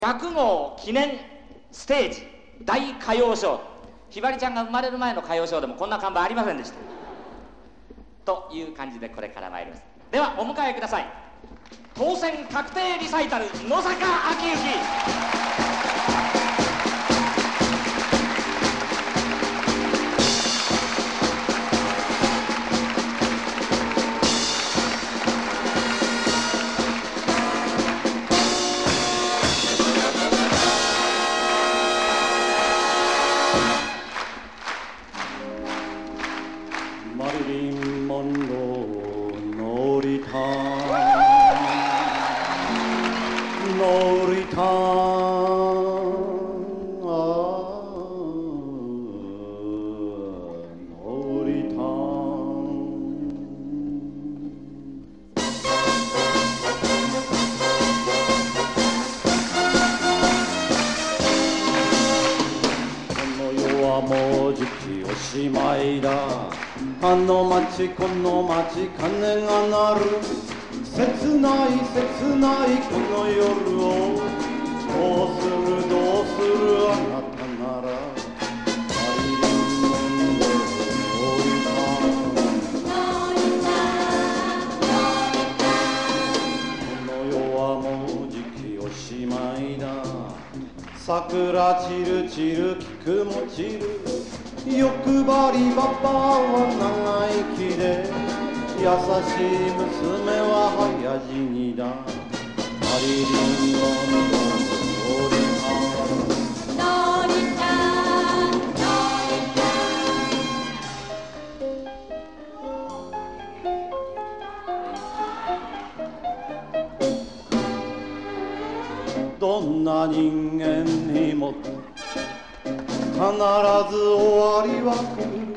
100号記念ステージ大歌謡ショー。ひばりちゃんが生まれる前の歌謡ショーでもこんな看板ありませんでしたという感じでこれから参ります。ではお迎えください。当選確定リサイタル野坂昭之。 マリリン・モンロー乗りた乗りた乗りたこの世はもうじきおしまいだ。あの街この街鐘が鳴る。切ない切ないこの夜をどうするどうするあなたなら。マリリン・モンロー乗りたこの世はもうじきおしまいだ。桜散る散る菊も散る。欲張りばばは長生きで優しい娘は早死にだ。マリリン・モンロー乗りたどんな人間にも必ず終わりは来る。